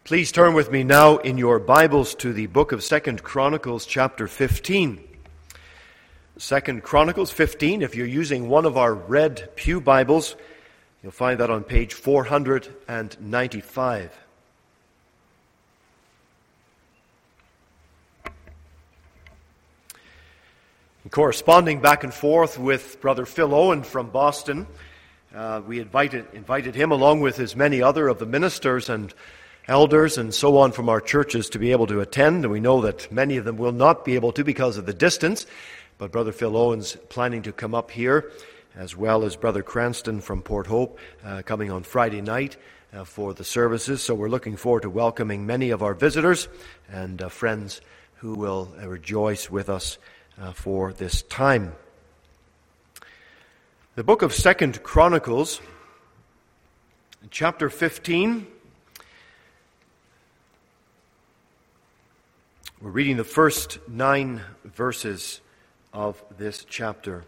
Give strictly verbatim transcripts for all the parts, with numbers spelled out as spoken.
Please turn with me now in your Bibles to the book of Second Chronicles, chapter fifteen. Second Chronicles fifteen, if you're using one of our red pew Bibles, you'll find that on page four hundred ninety-five. And corresponding back and forth with Brother Phil Owen from Boston, uh, we invited, invited him along with as many other of the ministers and elders and so on from our churches to be able to attend, and we know that many of them will not be able to because of the distance, but Brother Phil Owen's planning to come up here, as well as Brother Cranston from Port Hope uh, coming on Friday night uh, for the services. So we're looking forward to welcoming many of our visitors and uh, friends who will uh, rejoice with us uh, for this time. The book of Second Chronicles, chapter fifteen. We're reading the first nine verses of this chapter.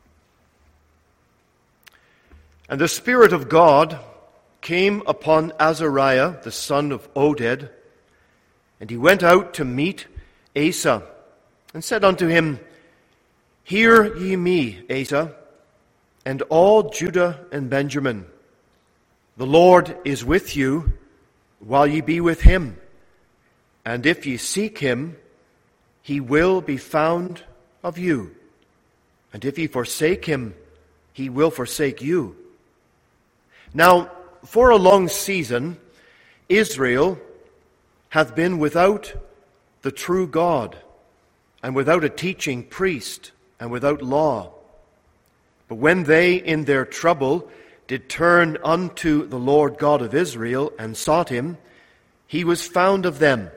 And the Spirit of God came upon Azariah, the son of Oded, and he went out to meet Asa, and said unto him, Hear ye me, Asa, and all Judah and Benjamin. The Lord is with you, while ye be with him. And if ye seek him, he will be found of you. And if ye forsake him, he will forsake you. Now, for a long season, Israel hath been without the true God, and without a teaching priest, and without law. But when they in their trouble did turn unto the Lord God of Israel, and sought him, he was found of them.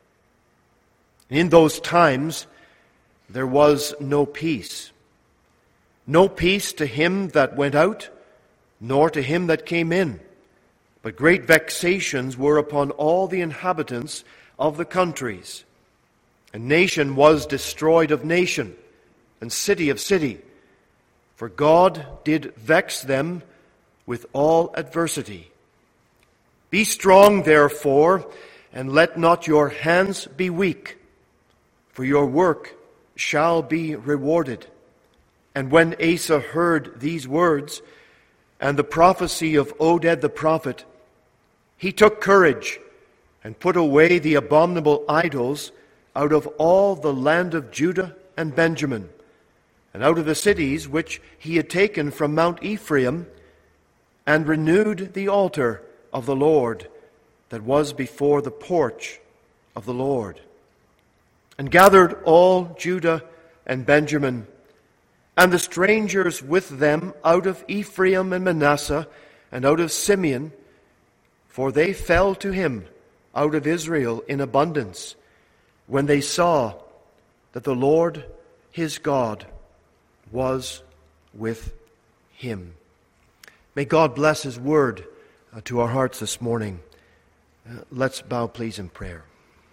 In those times there was no peace. No peace to him that went out, nor to him that came in. But great vexations were upon all the inhabitants of the countries. And nation was destroyed of nation, and city of city. For God did vex them with all adversity. Be strong, therefore, and let not your hands be weak. For your work shall be rewarded. And when Asa heard these words, and the prophecy of Oded the prophet, he took courage, and put away the abominable idols out of all the land of Judah and Benjamin, and out of the cities which he had taken from Mount Ephraim, and renewed the altar of the Lord that was before the porch of the Lord. And gathered all Judah and Benjamin, and the strangers with them out of Ephraim and Manasseh, and out of Simeon, for they fell to him out of Israel in abundance, when they saw that the Lord his God was with him. May God bless his word uh, to our hearts this morning. Uh, let's bow, please, in prayer.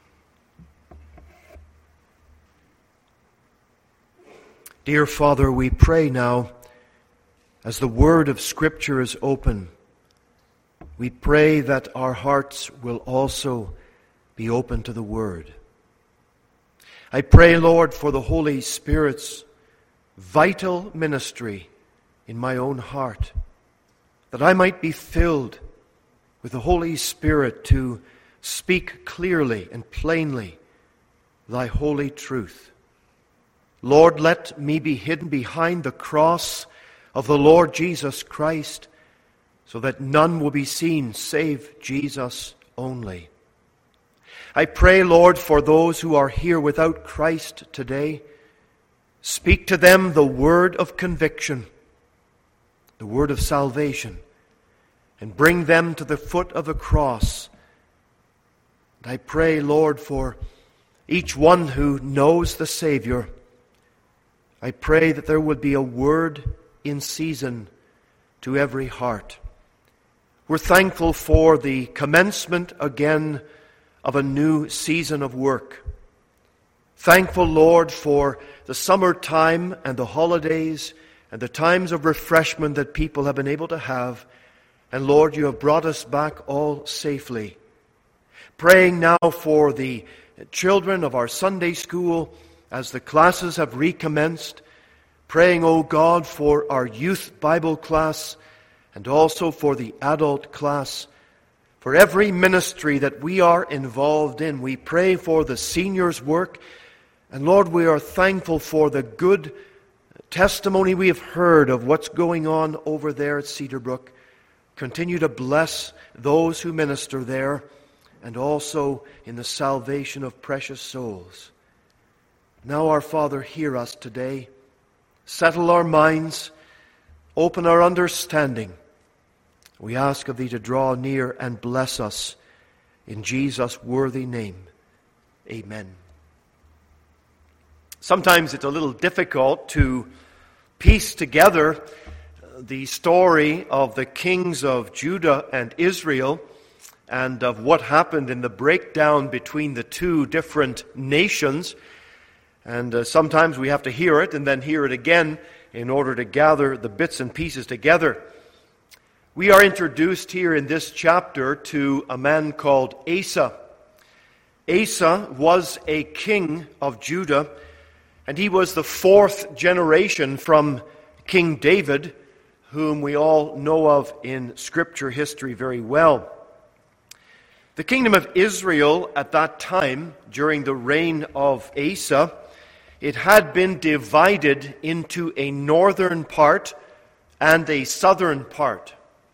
Dear Father, we pray now, as the word of Scripture is open, we pray that our hearts will also be open to the word. I pray, Lord, for the Holy Spirit's vital ministry in my own heart, that I might be filled with the Holy Spirit to speak clearly and plainly thy holy truth. Lord, let me be hidden behind the cross of the Lord Jesus Christ, so that none will be seen save Jesus only. I pray, Lord, for those who are here without Christ today. Speak to them the word of conviction, the word of salvation, and bring them to the foot of the cross. And I pray, Lord, for each one who knows the Savior. I pray that there would be a word in season to every heart. We're thankful for the commencement again of a new season of work. Thankful, Lord, for the summertime and the holidays and the times of refreshment that people have been able to have. And Lord, you have brought us back all safely. Praying now for the children of our Sunday school as the classes have recommenced. Praying, O God, for our youth Bible class and also for the adult class. For every ministry that we are involved in, we pray for the seniors' work. And Lord, we are thankful for the good testimony we have heard of what's going on over there at Cedarbrook. Continue to bless those who minister there and also in the salvation of precious souls. Now, our Father, hear us today. Settle our minds. Open our understanding. We ask of Thee to draw near and bless us. In Jesus' worthy name, amen. Sometimes it's a little difficult to piece together the story of the kings of Judah and Israel and of what happened in the breakdown between the two different nations. And uh, sometimes we have to hear it and then hear it again in order to gather the bits and pieces together. We are introduced here in this chapter to a man called Asa. Asa was a king of Judah, and he was the fourth generation from King David, whom we all know of in Scripture history very well. The kingdom of Israel at that time, during the reign of Asa, it had been divided into a northern part and a southern part.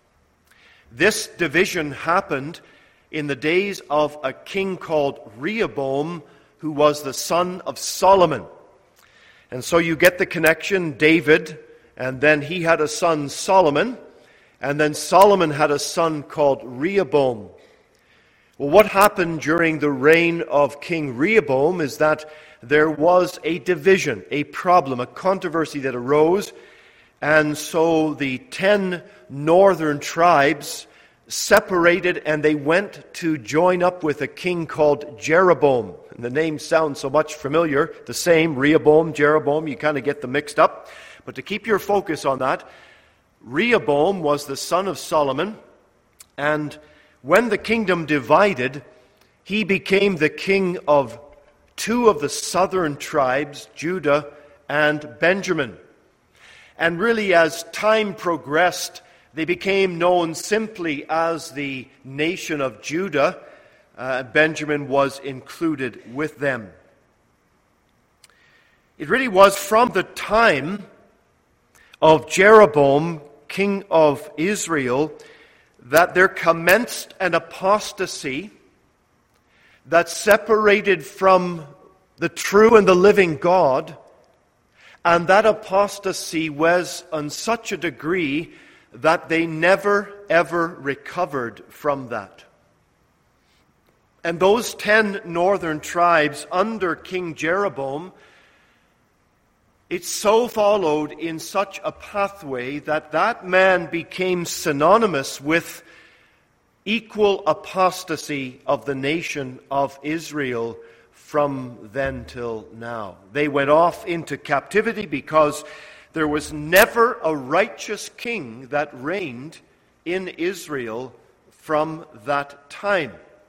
This division happened in the days of a king called Rehoboam, who was the son of Solomon. And so you get the connection, David, and then he had a son, Solomon, and then Solomon had a son called Rehoboam. Well, what happened during the reign of King Rehoboam is that there was a division, a problem, a controversy that arose, and so the ten northern tribes separated and they went to join up with a king called Jeroboam. And the name sounds so much familiar, the same, Rehoboam, Jeroboam, you kind of get them mixed up. But to keep your focus on that, Rehoboam was the son of Solomon, and when the kingdom divided, he became the king of two of the southern tribes, Judah and Benjamin. And really, as time progressed, they became known simply as the nation of Judah. Uh, Benjamin was included with them. It really was from the time of Jeroboam, king of Israel, that there commenced an apostasy that separated from the true and the living God, and that apostasy was on such a degree that they never, ever recovered from that. And those ten northern tribes under King Jeroboam, it so followed in such a pathway that that man became synonymous with equal apostasy of the nation of Israel from then till now. They went off into captivity because there was never a righteous king that reigned in Israel from that time.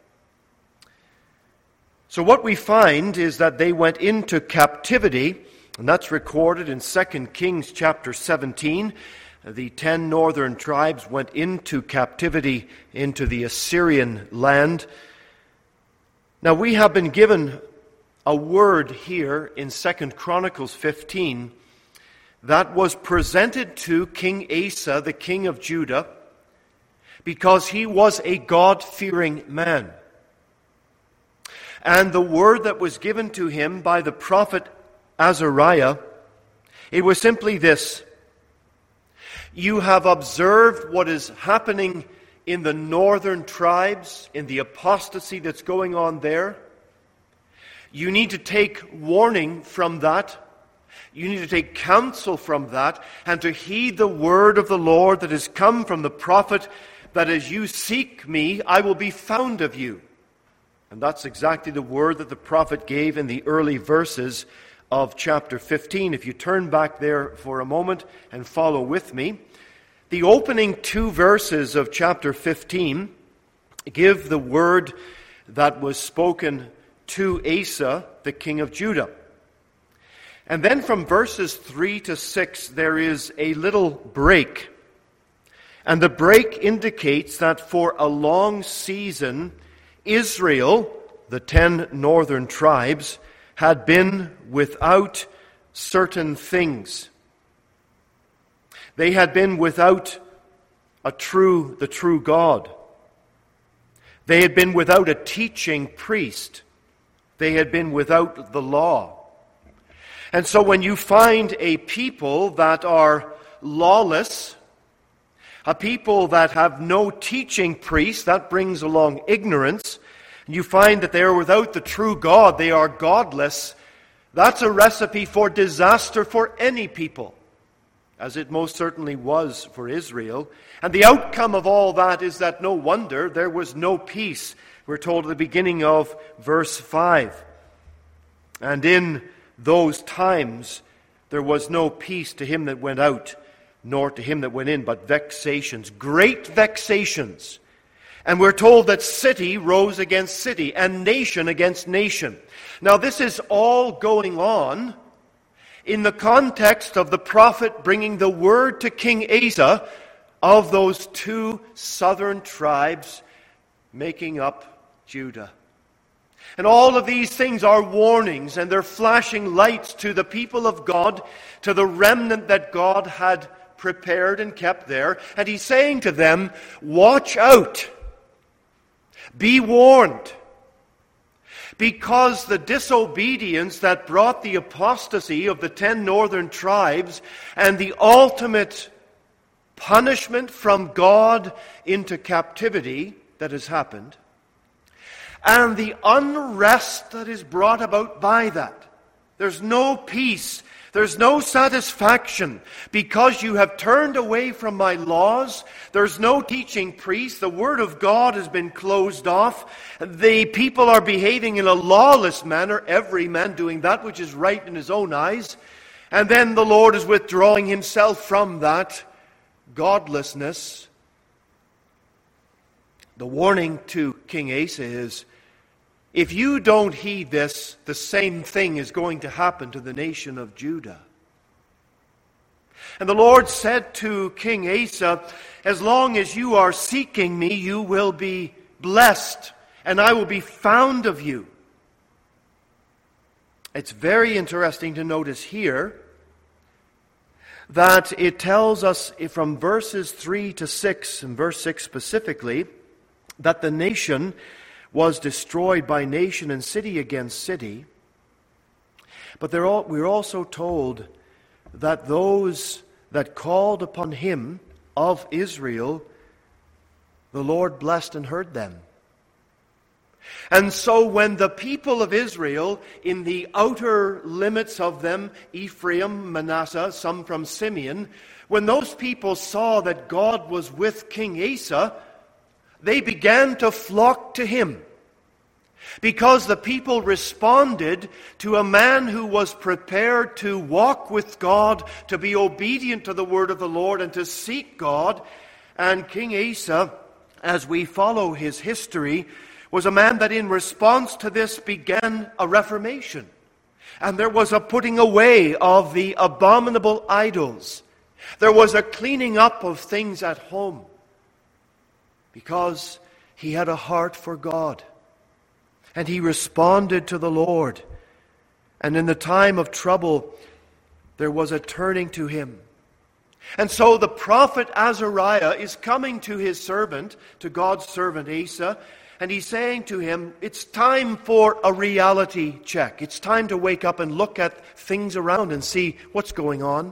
So what we find is that they went into captivity, and that's recorded in Second Kings chapter seventeen. The ten northern tribes went into captivity into the Assyrian land. Now we have been given a word here in Second Chronicles fifteen that was presented to King Asa, the king of Judah, because he was a God-fearing man. And the word that was given to him by the prophet Azariah, it was simply this: you have observed what is happening in the northern tribes, in the apostasy that's going on there. You need to take warning from that. You need to take counsel from that and to heed the word of the Lord that has come from the prophet, that as you seek me, I will be found of you. And that's exactly the word that the prophet gave in the early verses of chapter fifteen. If you turn back there for a moment and follow with me, the opening two verses of chapter fifteen give the word that was spoken to Asa, the king of Judah. And then from verses three to six, there is a little break. And the break indicates that for a long season, Israel, the ten northern tribes, had been without certain things. They had been without a true, the true God. They had been without a teaching priest. They had been without the law. And so when you find a people that are lawless, a people that have no teaching priest, that brings along ignorance, and you find that they are without the true God, they are godless, that's a recipe for disaster for any people, as it most certainly was for Israel. And the outcome of all that is that no wonder there was no peace. We're told at the beginning of verse five. And in those times there was no peace to him that went out, nor to him that went in, but vexations, great vexations. And we're told that city rose against city, and nation against nation. Now this is all going on in the context of the prophet bringing the word to King Asa of those two southern tribes making up Judah. And all of these things are warnings, and they're flashing lights to the people of God, to the remnant that God had prepared and kept there. And he's saying to them, watch out. Be warned. Because the disobedience that brought the apostasy of the ten northern tribes and the ultimate punishment from God into captivity that has happened, and the unrest that is brought about by that. There's no peace. There's no satisfaction because you have turned away from my laws. There's no teaching priest. The word of God has been closed off. The people are behaving in a lawless manner, every man doing that which is right in his own eyes. And then the Lord is withdrawing himself from that godlessness. The warning to King Asa is, if you don't heed this, the same thing is going to happen to the nation of Judah. And the Lord said to King Asa, as long as you are seeking me, you will be blessed, and I will be found of you. It's very interesting to notice here that it tells us from verses three to six, and verse six specifically, that the nation was destroyed by nation and city against city. But all, we're also told that those that called upon him of Israel, the Lord blessed and heard them. And so when the people of Israel, in the outer limits of them, Ephraim, Manasseh, some from Simeon, when those people saw that God was with King Asa, they began to flock to him. Because the people responded to a man who was prepared to walk with God, to be obedient to the word of the Lord, and to seek God. And King Asa, as we follow his history, was a man that in response to this began a reformation. And there was a putting away of the abominable idols. There was a cleaning up of things at home. Because he had a heart for God. And he responded to the Lord. And in the time of trouble, there was a turning to him. And so the prophet Azariah is coming to his servant, to God's servant Asa, and he's saying to him, it's time for a reality check. It's time to wake up and look at things around and see what's going on.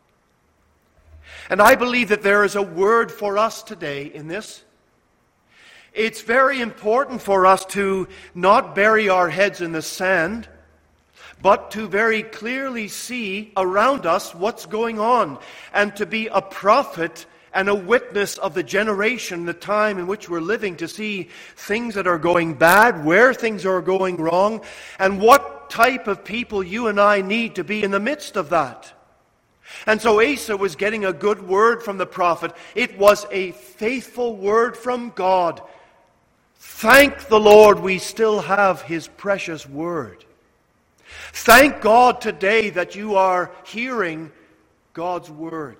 And I believe that there is a word for us today in this. It's very important for us to not bury our heads in the sand, but to very clearly see around us what's going on, and to be a prophet and a witness of the generation, the time in which we're living, to see things that are going bad, where things are going wrong, and what type of people you and I need to be in the midst of that. And so Asa was getting a good word from the prophet. It was a faithful word from God, Thank the Lord we still have His precious Word. Thank God today that you are hearing God's Word.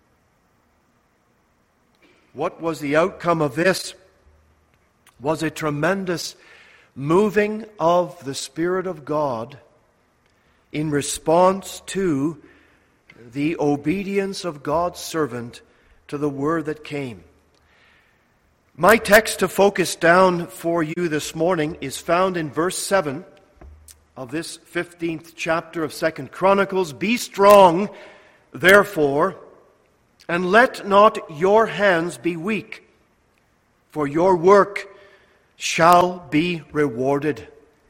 What was the outcome of this? Was a tremendous moving of the Spirit of God in response to the obedience of God's servant to the Word that came. My text to focus down for you this morning is found in verse seven of this fifteenth chapter of Second Chronicles. Be strong, therefore, and let not your hands be weak, for your work shall be rewarded.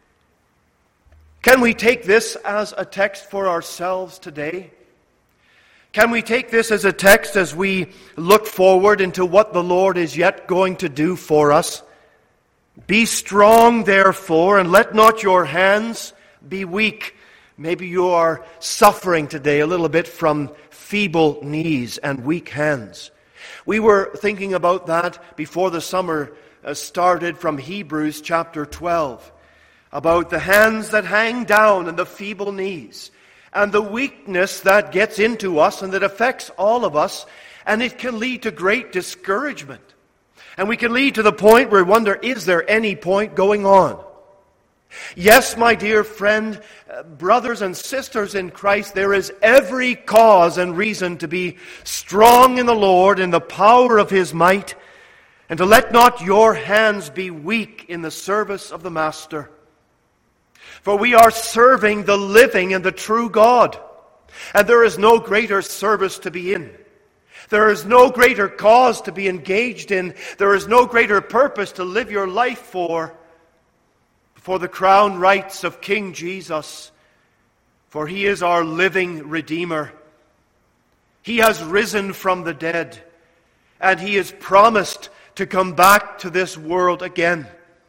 Can we take this as a text for ourselves today? Can we take this as a text as we look forward into what the Lord is yet going to do for us? Be strong, therefore, and let not your hands be weak. Maybe you are suffering today a little bit from feeble knees and weak hands. We were thinking about that before the summer started from Hebrews chapter twelve, about the hands that hang down and the feeble knees, and the weakness that gets into us and that affects all of us, and it can lead to great discouragement. And we can lead to the point where we wonder, is there any point going on? Yes, my dear friend, uh, brothers and sisters in Christ, there is every cause and reason to be strong in the Lord in the power of His might, and to let not your hands be weak in the service of the Master. For we are serving the living and the true God, and there is no greater service to be in. There is no greater cause to be engaged in. There is no greater purpose to live your life for, for the crown rights of King Jesus. For He is our living Redeemer. He has risen from the dead, and He is promised to come back to this world again.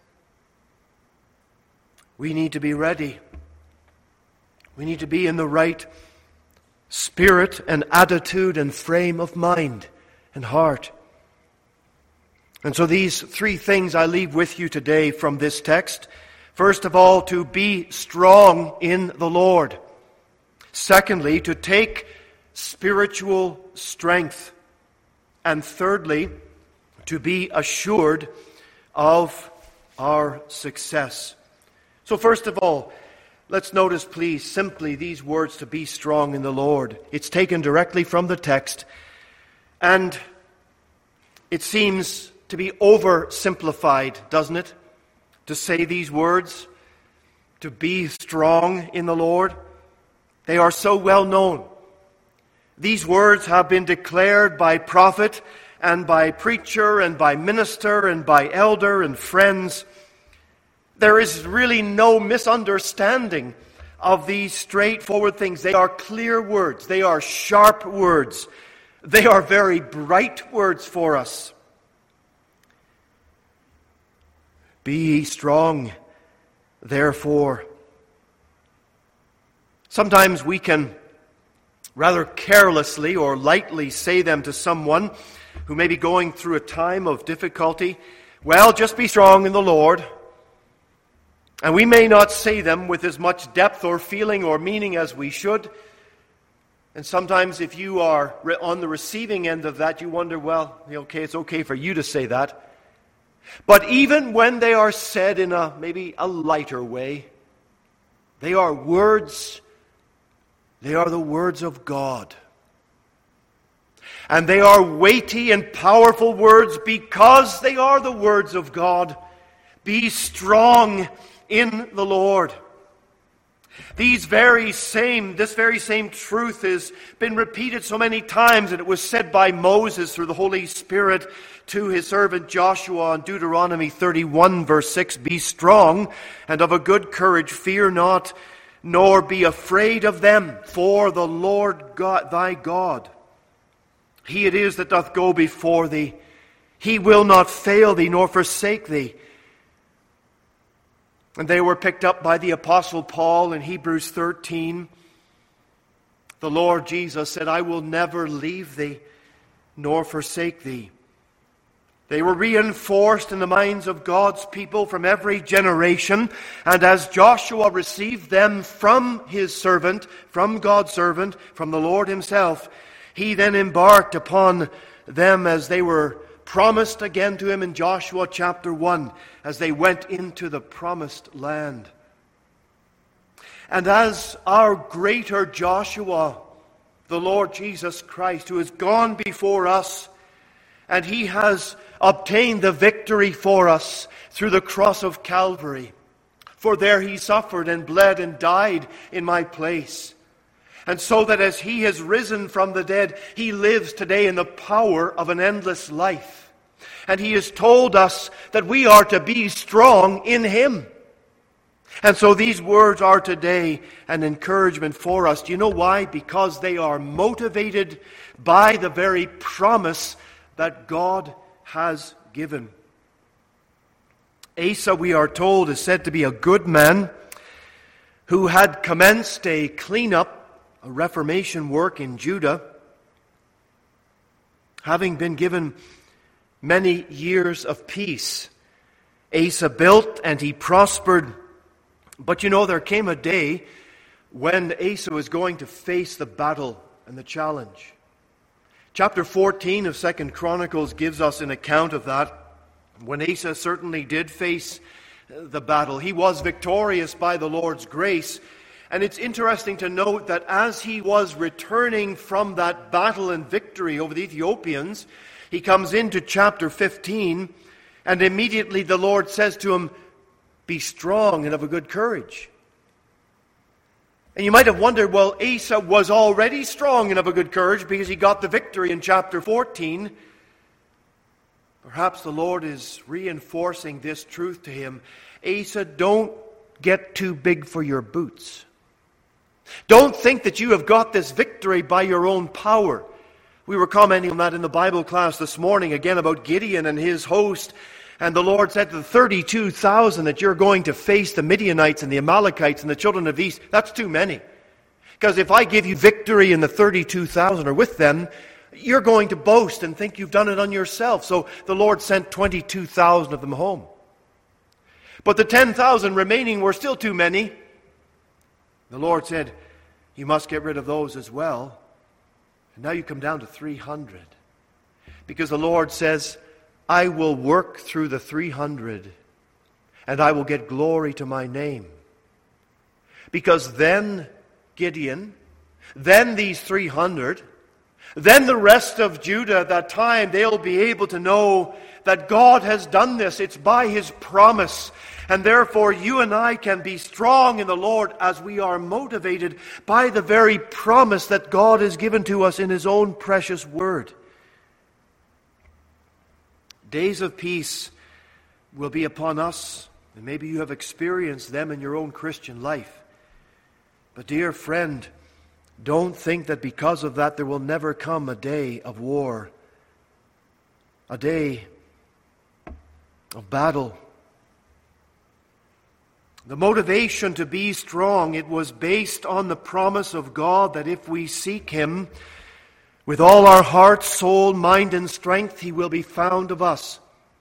We need to be ready. We need to be in the right spirit and attitude and frame of mind and heart. And so these three things I leave with you today from this text. First of all, to be strong in the Lord. Secondly, to take spiritual strength. And thirdly, to be assured of our success. So first of all, let's notice, please, simply these words, to be strong in the Lord. It's taken directly from the text, and it seems to be oversimplified, doesn't it? To say these words, to be strong in the Lord. They are so well known. These words have been declared by prophet and by preacher and by minister and by elder and friends. There is really no misunderstanding of these straightforward things. They are clear words. They are sharp words. They are very bright words for us. Be ye strong, therefore. Sometimes we can rather carelessly or lightly say them to someone who may be going through a time of difficulty. Well, just be strong in the Lord. And we may not say them with as much depth or feeling or meaning as we should. And sometimes if you are on the receiving end of that, you wonder, well, okay, it's okay for you to say that. But even when they are said in a maybe a lighter way, they are words, they are the words of God. And they are weighty and powerful words because they are the words of God. Be strong in the Lord. These very same, this very same truth has been repeated so many times, and it was said by Moses through the Holy Spirit to his servant Joshua in Deuteronomy thirty-one, verse six, Be strong and of a good courage, fear not, nor be afraid of them, for the Lord God, thy God, He it is that doth go before thee. He will not fail thee, nor forsake thee. And they were picked up by the Apostle Paul in Hebrews thirteen. The Lord Jesus said, I will never leave thee, nor forsake thee. They were reinforced in the minds of God's people from every generation. And as Joshua received them from his servant, from God's servant, from the Lord himself, he then embarked upon them as they were promised again to him in Joshua chapter one, as they went into the promised land. And as our greater Joshua, the Lord Jesus Christ, who has gone before us, and he has obtained the victory for us through the cross of Calvary. For there he suffered and bled and died in my place. And so that as he has risen from the dead, he lives today in the power of an endless life. And he has told us that we are to be strong in him. And so these words are today an encouragement for us. Do you know why? Because they are motivated by the very promise that God has given. Asa, we are told, is said to be a good man who had commenced a cleanup, a reformation work in Judah, having been given many years of peace. Asa built and he prospered. But you know, there came a day when Asa was going to face the battle and the challenge. Chapter fourteen of Second Chronicles gives us an account of that. When Asa certainly did face the battle, he was victorious by the Lord's grace. And it's interesting to note that as he was returning from that battle and victory over the Ethiopians, he comes into chapter fifteen, and immediately the Lord says to him, "Be strong and of a good courage." And you might have wondered, well, Asa was already strong and of a good courage because he got the victory in chapter fourteen. Perhaps the Lord is reinforcing this truth to him. Asa, don't get too big for your boots. Don't think that you have got this victory by your own power. We were commenting on that in the Bible class this morning, again about Gideon and his host. And the Lord said to the thirty-two thousand that you're going to face the Midianites and the Amalekites and the children of the east, that's too many. Because if I give you victory and the thirty-two thousand are with them, you're going to boast and think you've done it on yourself. So the Lord sent twenty-two thousand of them home. But the ten thousand remaining were still too many. The Lord said, you must get rid of those as well. And now you come down to three hundred. Because the Lord says, I will work through the three hundred, and I will get glory to my name. Because then Gideon, then these three hundred, then the rest of Judah at that time, they'll be able to know that God has done this. It's by his promise. And therefore you and I can be strong in the Lord as we are motivated by the very promise that God has given to us in his own precious word. Days of peace will be upon us, and maybe you have experienced them in your own Christian life. But dear friend, don't think that because of that there will never come a day of war, a day of battle. The motivation to be strong, it was based on the promise of God that if we seek him with all our heart, soul, mind, and strength, he will be found of us.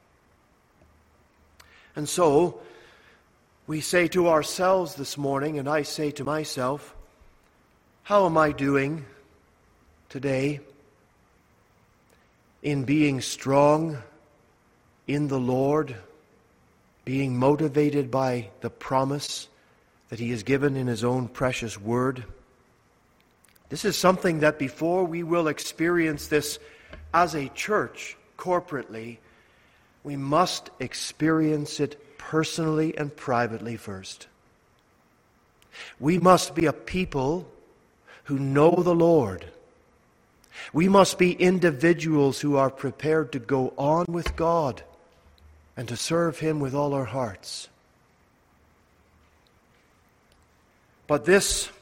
And so, we say to ourselves this morning, and I say to myself, how am I doing today in being strong in the Lord, being motivated by the promise that he has given in his own precious word? This is something that before we will experience this as a church, corporately, we must experience it personally and privately first. We must be a people who know the Lord. We must be individuals who are prepared to go on with God and to serve him with all our hearts. But this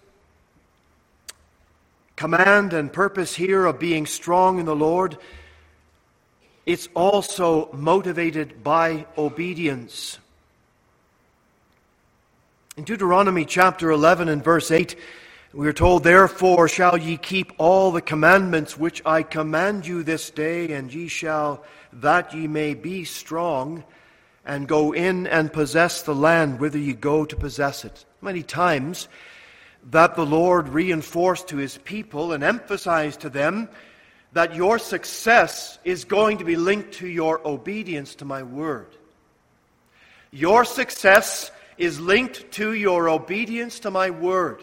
command and purpose here of being strong in the Lord, it's also motivated by obedience. In Deuteronomy chapter eleven and verse eight, we are told, therefore shall ye keep all the commandments which I command you this day, and ye shall that ye may be strong, and go in and possess the land whither ye go to possess it. Many times that the Lord reinforced to his people and emphasized to them that your success is going to be linked to your obedience to my word. Your success is linked to your obedience to my word.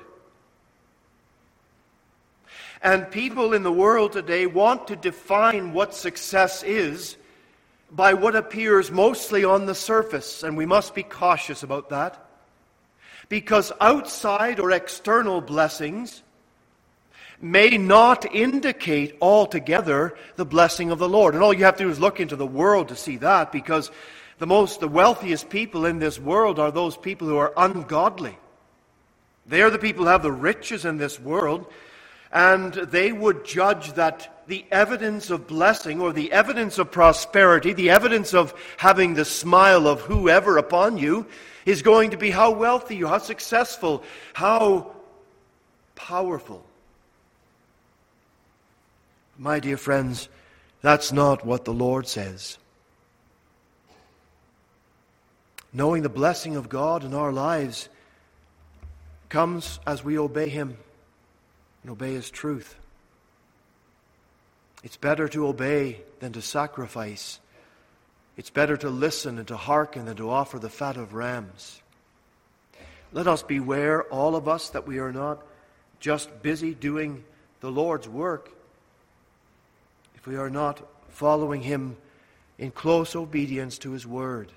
And people in the world today want to define what success is by what appears mostly on the surface, and we must be cautious about that, because outside or external blessings may not indicate altogether the blessing of the Lord. And all you have to do is look into the world to see that, because the most, the wealthiest people in this world are those people who are ungodly. They are the people who have the riches in this world, and they would judge that the evidence of blessing or the evidence of prosperity, the evidence of having the smile of whoever upon you, is going to be how wealthy you are, how successful, how powerful. My dear friends, that's not what the Lord says. Knowing the blessing of God in our lives comes as we obey Him and obey His truth. It's better to obey than to sacrifice. It's better to listen and to hearken than to offer the fat of rams. Let us beware, all of us, that we are not just busy doing the Lord's work if we are not following Him in close obedience to His word.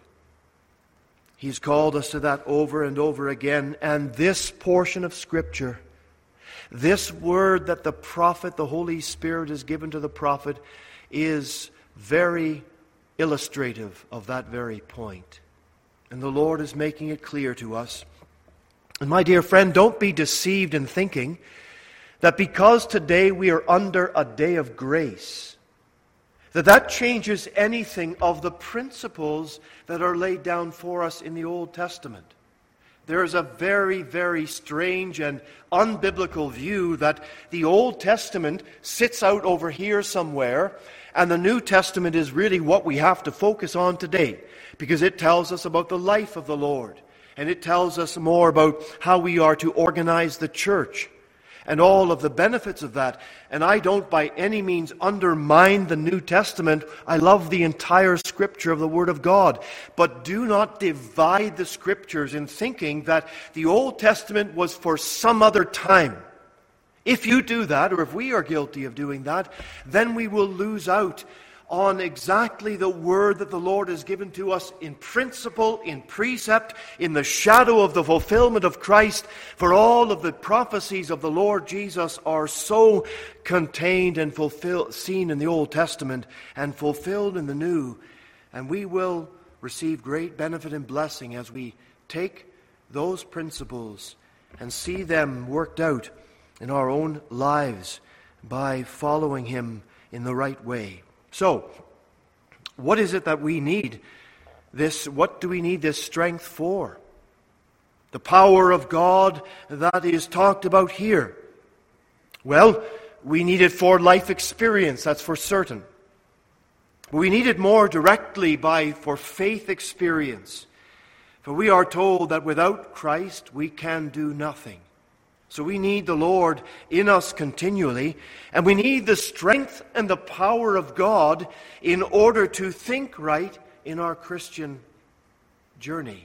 He's called us to that over and over again, and this portion of Scripture, this word that the prophet, the Holy Spirit, has given to the prophet, is very illustrative of that very point. And the Lord is making it clear to us. And my dear friend, don't be deceived in thinking that because today we are under a day of grace, that that changes anything of the principles that are laid down for us in the Old Testament. There is a very, very strange and unbiblical view that the Old Testament sits out over here somewhere, and the New Testament is really what we have to focus on today, because it tells us about the life of the Lord, and it tells us more about how we are to organize the church, and all of the benefits of that. And I don't by any means undermine the New Testament. I love the entire Scripture of the Word of God. But do not divide the Scriptures in thinking that the Old Testament was for some other time. If you do that, or if we are guilty of doing that, then we will lose out on exactly the word that the Lord has given to us in principle, in precept, in the shadow of the fulfillment of Christ. For all of the prophecies of the Lord Jesus are so contained and fulfilled, seen in the Old Testament and fulfilled in the New. And we will receive great benefit and blessing as we take those principles and see them worked out in our own lives by following Him in the right way. So, what is it that we need this, what do we need this strength for? The power of God that is talked about here. Well, we need it for life experience, that's for certain. But we need it more directly by for faith experience. For we are told that without Christ we can do nothing. So we need the Lord in us continually, and we need the strength and the power of God in order to think right in our Christian journey.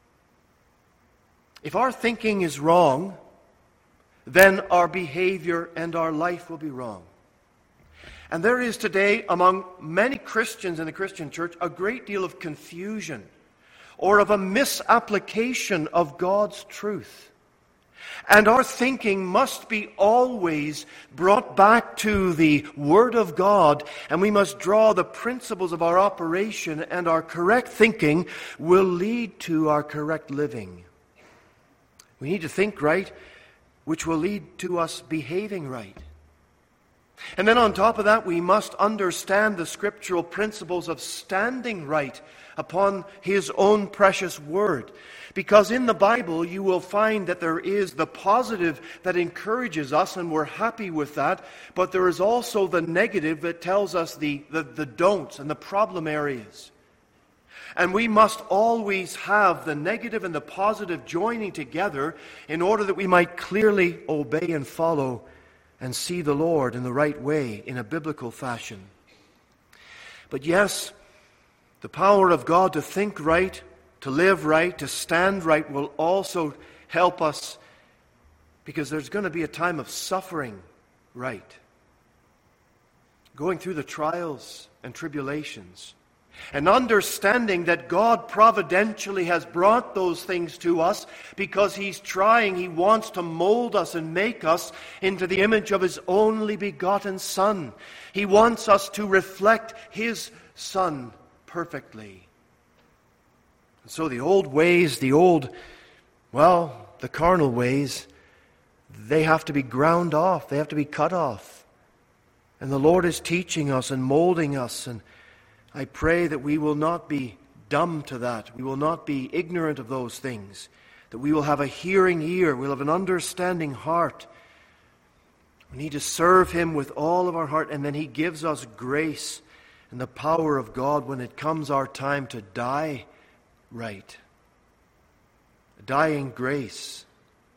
If our thinking is wrong, then our behavior and our life will be wrong. And there is today among many Christians in the Christian church a great deal of confusion or of a misapplication of God's truth. And our thinking must be always brought back to the Word of God, and we must draw the principles of our operation, and our correct thinking will lead to our correct living. We need to think right, which will lead to us behaving right. And then on top of that, we must understand the scriptural principles of standing right upon His own precious word. Because in the Bible, you will find that there is the positive that encourages us, and we're happy with that. But there is also the negative that tells us the, the, the don'ts and the problem areas. And we must always have the negative and the positive joining together in order that we might clearly obey and follow and see the Lord in the right way, in a biblical fashion. But yes, the power of God to think right, to live right, to stand right will also help us, because there's going to be a time of suffering right. Going through the trials and tribulations. And understanding that God providentially has brought those things to us because He's trying, He wants to mold us and make us into the image of His only begotten Son. He wants us to reflect His Son perfectly. And so the old ways, the old, well, the carnal ways, they have to be ground off. They have to be cut off. And the Lord is teaching us and molding us, and I pray that we will not be dumb to that. We will not be ignorant of those things. That we will have a hearing ear. We'll have an understanding heart. We need to serve Him with all of our heart. And then He gives us grace and the power of God when it comes our time to die right. Die in grace.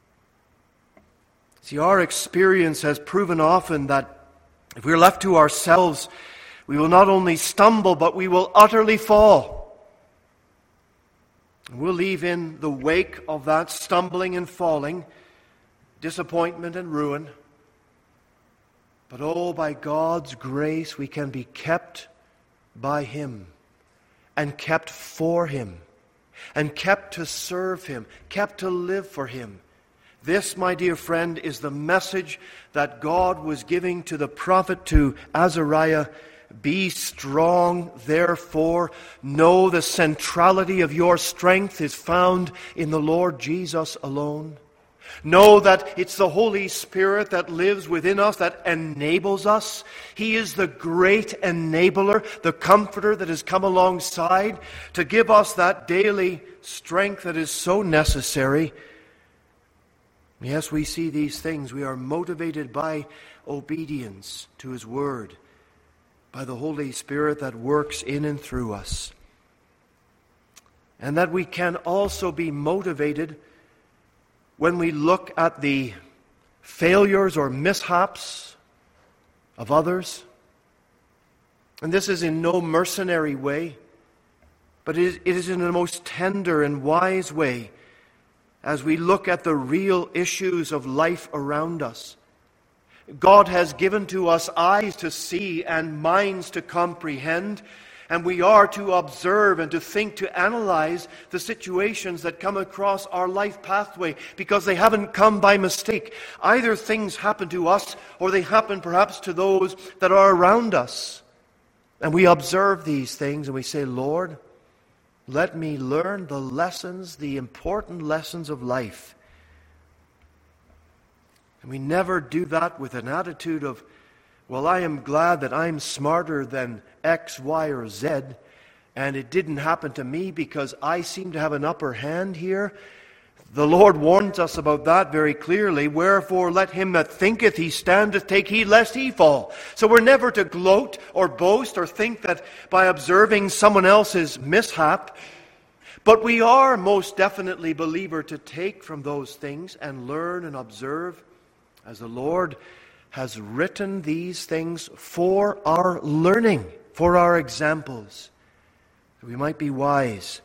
See, our experience has proven often that if we're left to ourselves, we will not only stumble, but we will utterly fall. And we'll leave in the wake of that stumbling and falling disappointment and ruin. But oh, by God's grace, we can be kept by Him, and kept for Him, and kept to serve Him, kept to live for Him. This, my dear friend, is the message that God was giving to the prophet, to Azariah. Be strong, therefore. Know the centrality of your strength is found in the Lord Jesus alone. Know that it's the Holy Spirit that lives within us, that enables us. He is the great enabler, the comforter that has come alongside to give us that daily strength that is so necessary. Yes, we see these things. We are motivated by obedience to His Word, by the Holy Spirit that works in and through us. And that we can also be motivated when we look at the failures or mishaps of others. And this is in no mercenary way, but it is in the most tender and wise way as we look at the real issues of life around us. God has given to us eyes to see and minds to comprehend, and we are to observe and to think, to analyze the situations that come across our life pathway, because they haven't come by mistake. Either things happen to us, or they happen perhaps to those that are around us. And we observe these things and we say, Lord, let me learn the lessons, the important lessons of life. And we never do that with an attitude of, well, I am glad that I'm smarter than X, Y, or Z, and it didn't happen to me because I seem to have an upper hand here. The Lord warns us about that very clearly. Wherefore let him that thinketh he standeth take heed lest he fall. So we're never to gloat or boast or think that by observing someone else's mishap. But we are most definitely, believer, to take from those things and learn and observe, as the Lord has written these things for our learning, for our examples, that we might be wise.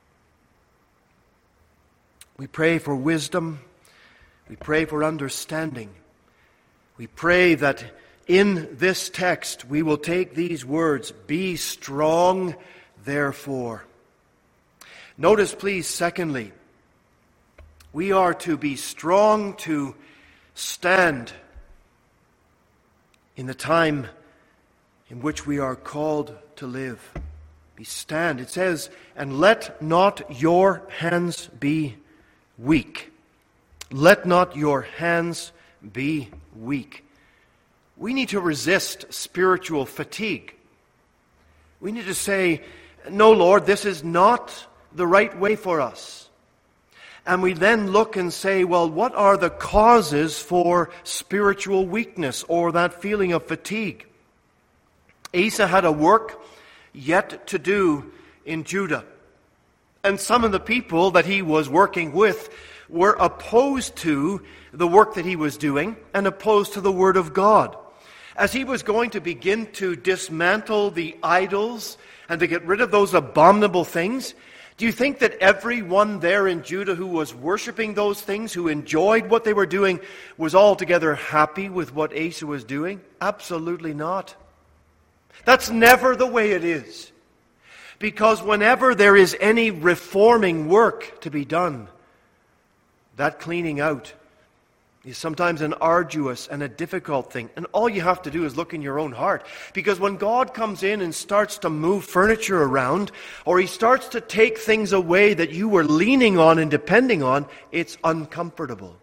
We pray for wisdom. We pray for understanding. We pray that in this text we will take these words, be strong, therefore. Notice, please, secondly, we are to be strong to stand in the time in which we are called to live. Be stand. It says, and let not your hands be weak. Let not your hands be weak. we need to resist spiritual fatigue. We need to say, no, Lord, this is not the right way for us. And we then look and say, well, what are the causes for spiritual weakness or that feeling of fatigue? Asa had a work yet to do in Judah. And some of the people that he was working with were opposed to the work that he was doing and opposed to the Word of God. As he was going to begin to dismantle the idols and to get rid of those abominable things, do you think that everyone there in Judah who was worshiping those things, who enjoyed what they were doing, was altogether happy with what Asa was doing? Absolutely not. That's never the way it is. Because whenever there is any reforming work to be done, that cleaning out is sometimes an arduous and a difficult thing. And all you have to do is look in your own heart. Because when God comes in and starts to move furniture around, or He starts to take things away that you were leaning on and depending on, it's uncomfortable.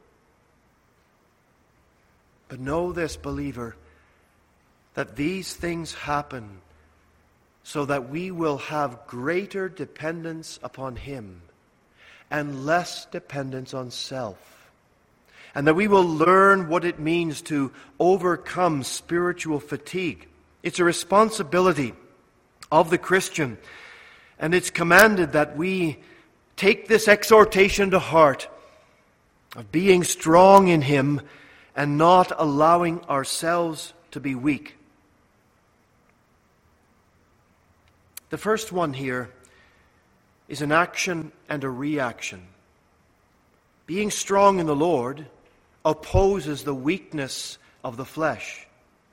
But know this, believer, that these things happen so that we will have greater dependence upon Him and less dependence on self. And that we will learn what it means to overcome spiritual fatigue. It's a responsibility of the Christian. And it's commanded that we take this exhortation to heart of being strong in Him and not allowing ourselves to be weak. The first one here is an action and a reaction. Being strong in the Lord opposes the weakness of the flesh.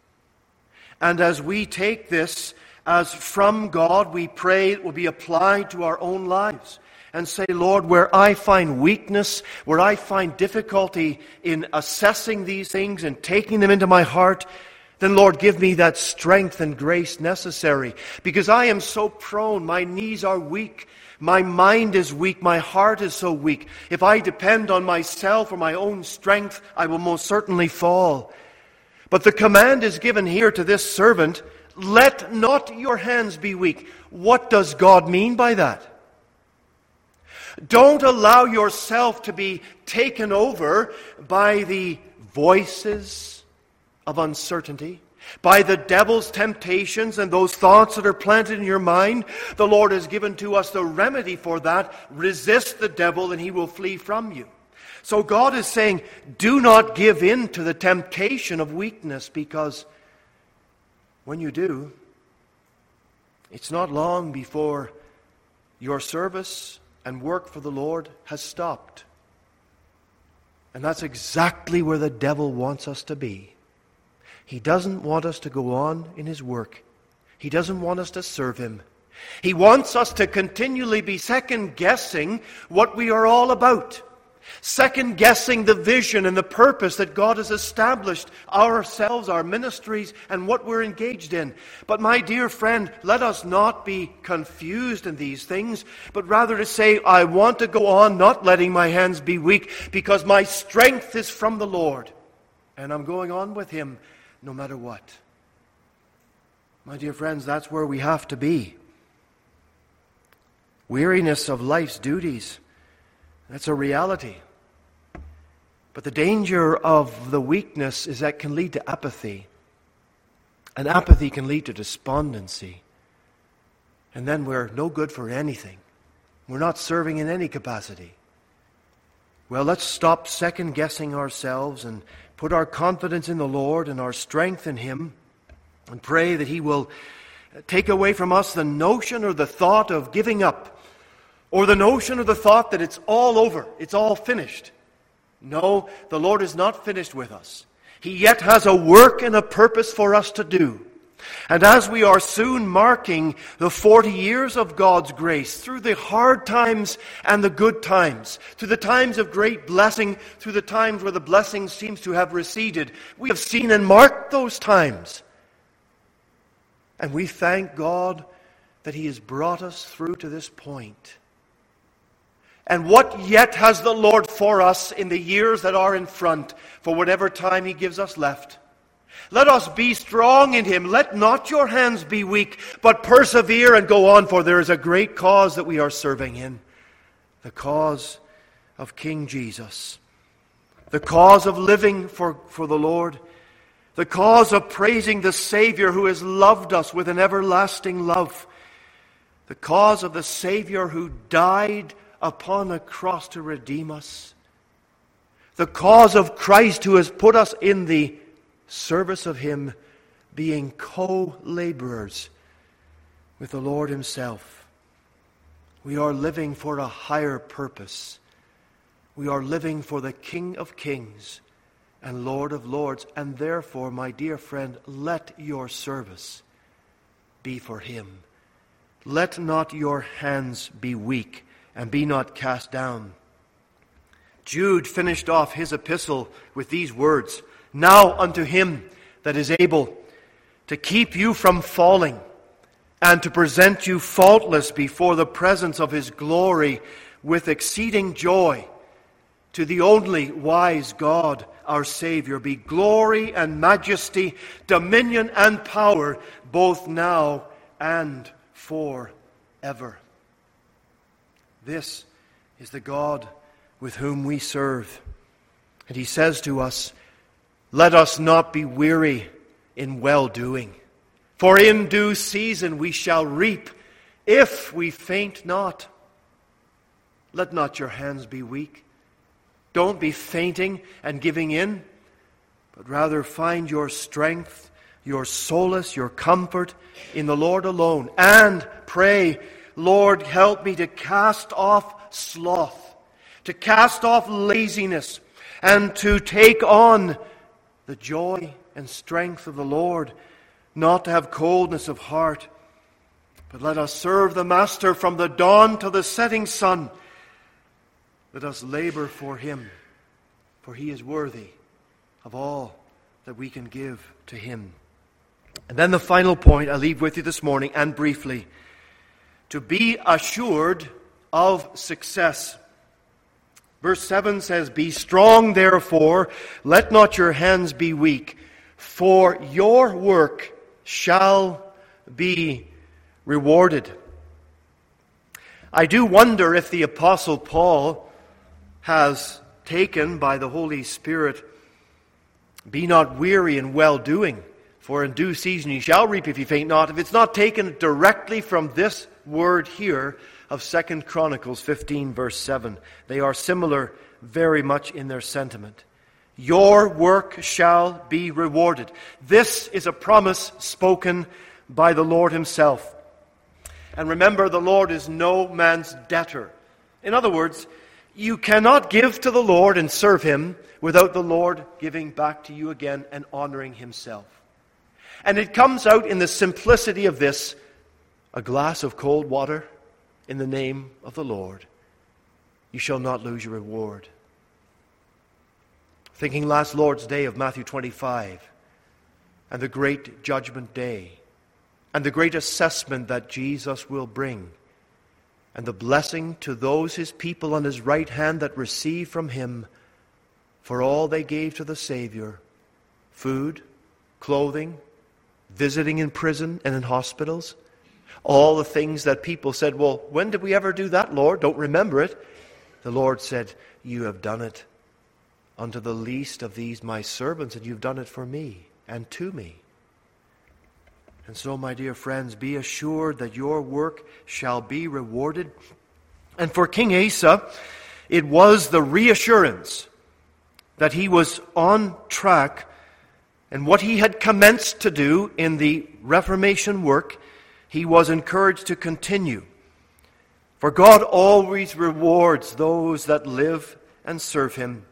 And as we take this as from God, we pray it will be applied to our own lives. And say, Lord, where I find weakness, where I find difficulty in assessing these things and taking them into my heart, then Lord, give me that strength and grace necessary. Because I am so prone, my knees are weak, my mind is weak, my heart is so weak. If I depend on myself or my own strength, I will most certainly fall. But the command is given here to this servant, let not your hands be weak. What does God mean by that? Don't allow yourself to be taken over by the voices of uncertainty, by the devil's temptations and those thoughts that are planted in your mind. The Lord has given to us the remedy for that. Resist the devil and he will flee from you. So God is saying, do not give in to the temptation of weakness, because when you do, it's not long before your service and work for the Lord has stopped. And that's exactly where the devil wants us to be. He doesn't want us to go on in his work. He doesn't want us to serve him. He wants us to continually be second-guessing what we are all about. Second-guessing the vision and the purpose that God has established ourselves, our ministries, and what we're engaged in. But my dear friend, let us not be confused in these things, but rather to say, I want to go on not letting my hands be weak, because my strength is from the Lord. And I'm going on with Him no matter what. My dear friends, that's where we have to be. Weariness of life's duties, that's a reality. But the danger of the weakness is that it can lead to apathy. And apathy can lead to despondency. And then we're no good for anything. We're not serving in any capacity. Well, let's stop second-guessing ourselves and put our confidence in the Lord and our strength in Him, and pray that He will take away from us the notion or the thought of giving up, or the notion or the thought that it's all over, it's all finished. No, the Lord is not finished with us. He yet has a work and a purpose for us to do. And as we are soon marking the forty years of God's grace, through the hard times and the good times, through the times of great blessing, through the times where the blessing seems to have receded, we have seen and marked those times. And we thank God that He has brought us through to this point. And what yet has the Lord for us in the years that are in front, for whatever time He gives us left? Let us be strong in him. Let not your hands be weak, but persevere and go on, for there is a great cause that we are serving in. The cause of King Jesus. The cause of living for, for the Lord. The cause of praising the Savior who has loved us with an everlasting love. The cause of the Savior who died upon a cross to redeem us. The cause of Christ who has put us in the service of him, being co-laborers with the Lord himself. We are living for a higher purpose. We are living for the King of Kings and Lord of Lords. And therefore, my dear friend, let your service be for him. Let not your hands be weak, and be not cast down. Jude finished off his epistle with these words, "Now unto him that is able to keep you from falling, and to present you faultless before the presence of his glory with exceeding joy, to the only wise God, our Savior, be glory and majesty, dominion and power, both now and forever." This is the God with whom we serve. And he says to us, "Let us not be weary in well-doing, for in due season we shall reap, if we faint not." Let not your hands be weak. Don't be fainting and giving in, but rather find your strength, your solace, your comfort in the Lord alone. And pray, "Lord, help me to cast off sloth, to cast off laziness, and to take on the joy and strength of the Lord, not to have coldness of heart, but let us serve the Master from the dawn to the setting sun. Let us labor for him, for he is worthy of all that we can give to him." And then the final point I leave with you this morning, and briefly, to be assured of success. Verse seven says, "Be strong, therefore, let not your hands be weak, for your work shall be rewarded." I do wonder if the Apostle Paul has taken by the Holy Spirit, "Be not weary in well-doing, for in due season ye shall reap if ye faint not." If it's not taken directly from this word here of Second Chronicles fifteen, verse seven. They are similar very much in their sentiment. Your work shall be rewarded. This is a promise spoken by the Lord himself. And remember, the Lord is no man's debtor. In other words, you cannot give to the Lord and serve him without the Lord giving back to you again and honoring himself. And it comes out in the simplicity of this: a glass of cold water in the name of the Lord. You shall not lose your reward. Thinking last Lord's Day of Matthew twenty-five, and the great judgment day, and the great assessment that Jesus will bring, and the blessing to those his people on his right hand that receive from him for all they gave to the Savior: food, clothing, visiting in prison and in hospitals. All the things that people said, "Well, when did we ever do that, Lord? Don't remember it." The Lord said, "You have done it unto the least of these my servants, and you've done it for me and to me." And so, my dear friends, be assured that your work shall be rewarded. And for King Asa, it was the reassurance that he was on track, and what he had commenced to do in the Reformation work, he was encouraged to continue. For God always rewards those that live and serve him.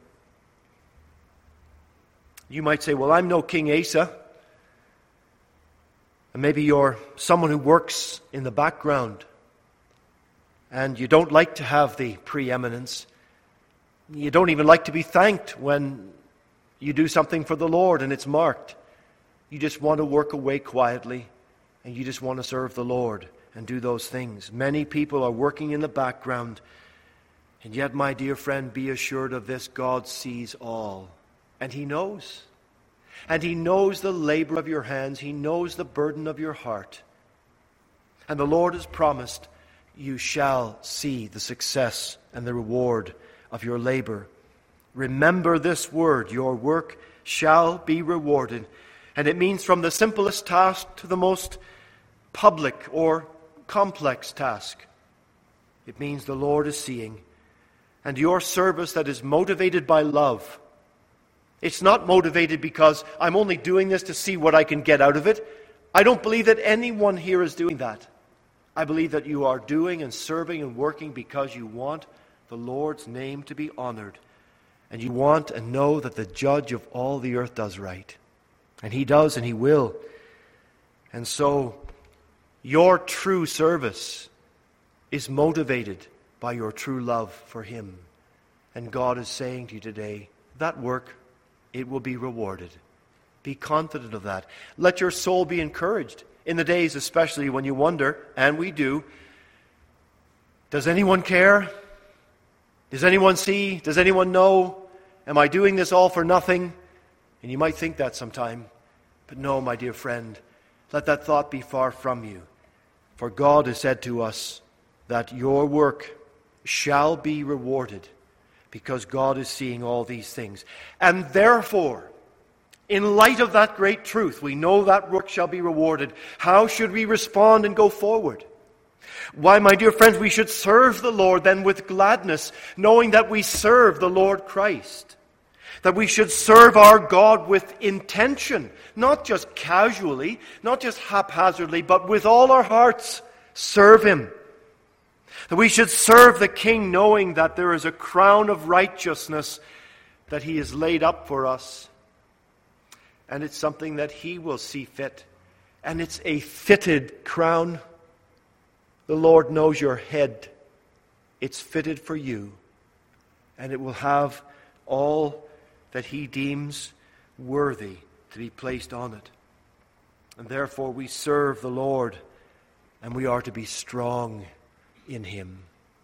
You might say, "Well, I'm no King Asa." And maybe you're someone who works in the background, and you don't like to have the preeminence. You don't even like to be thanked when you do something for the Lord and it's marked. You just want to work away quietly, and you just want to serve the Lord and do those things. Many people are working in the background, and yet, my dear friend, be assured of this: God sees all, and he knows. And he knows the labor of your hands. He knows the burden of your heart. And the Lord has promised, you shall see the success and the reward of your labor. Remember this word, your work shall be rewarded. And it means from the simplest task to the most public or complex task. It means the Lord is seeing. And your service that is motivated by love. It's not motivated because I'm only doing this to see what I can get out of it. I don't believe that anyone here is doing that. I believe that you are doing and serving and working because you want the Lord's name to be honored. And you want and know that the judge of all the earth does right. And he does and he will. And so your true service is motivated by your true love for him. And God is saying to you today, that work, it will be rewarded. Be confident of that. Let your soul be encouraged in the days especially when you wonder, and we do, does anyone care? Does anyone see? Does anyone know? Am I doing this all for nothing? And you might think that sometime. But no, my dear friend, let that thought be far from you. For God has said to us that your work shall be rewarded because God is seeing all these things. And therefore, in light of that great truth, we know that work shall be rewarded. How should we respond and go forward? Why, my dear friends, we should serve the Lord then with gladness, knowing that we serve the Lord Christ. That we should serve our God with intention, not just casually, not just haphazardly, but with all our hearts, serve him. That we should serve the King knowing that there is a crown of righteousness that he has laid up for us. And it's something that he will see fit. And it's a fitted crown. The Lord knows your head. It's fitted for you. And it will have all that he deems worthy to be placed on it. And therefore we serve the Lord, and we are to be strong in him.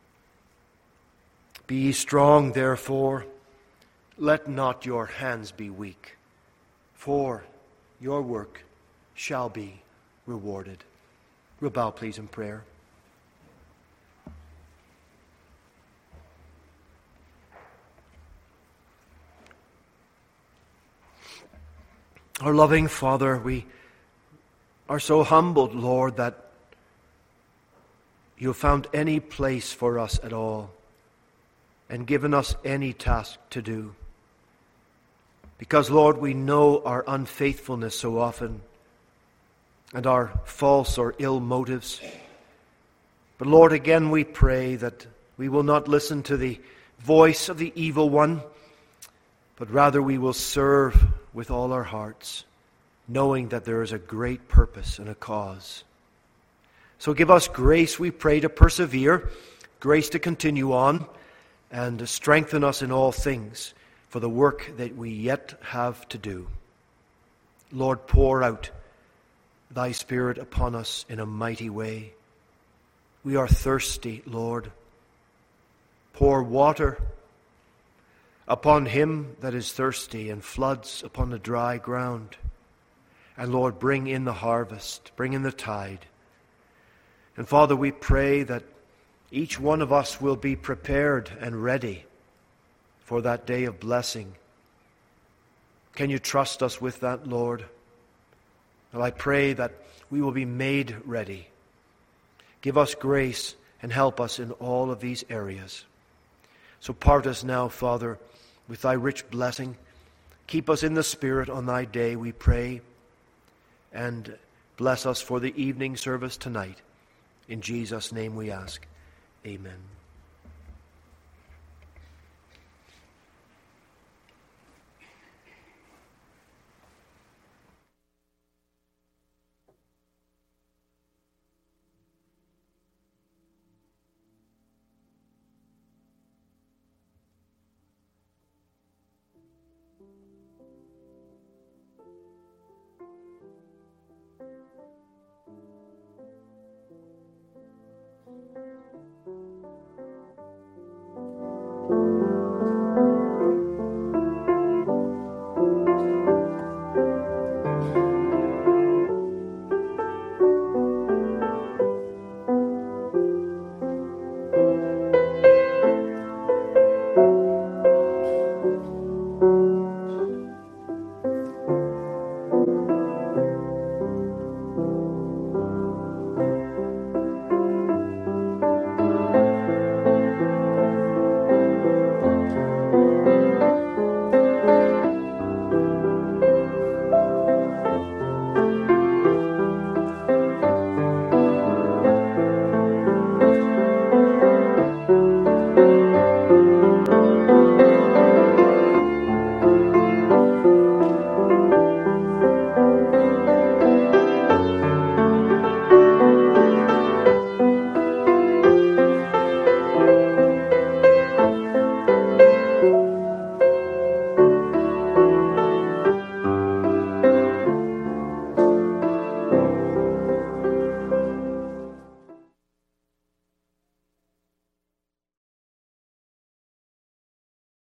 Be ye strong, therefore. Let not your hands be weak, for your work shall be rewarded. We'll bow, please, in prayer. Our loving Father, we are so humbled, Lord, that you have found any place for us at all and given us any task to do. Because, Lord, we know our unfaithfulness so often and our false or ill motives. But, Lord, again we pray that we will not listen to the voice of the evil one, but rather we will serve with all our hearts, knowing that there is a great purpose and a cause. So give us grace, we pray, to persevere, grace to continue on, and to strengthen us in all things for the work that we yet have to do. Lord, pour out thy Spirit upon us in a mighty way. We are thirsty, Lord. Pour water upon him that is thirsty, and floods upon the dry ground. And Lord, bring in the harvest, bring in the tide. And Father, we pray that each one of us will be prepared and ready for that day of blessing. Can you trust us with that, Lord? Well, I pray that we will be made ready. Give us grace and help us in all of these areas. So part us now, Father, with thy rich blessing. Keep us in the Spirit on thy day, we pray. And bless us for the evening service tonight. In Jesus' name we ask. Amen.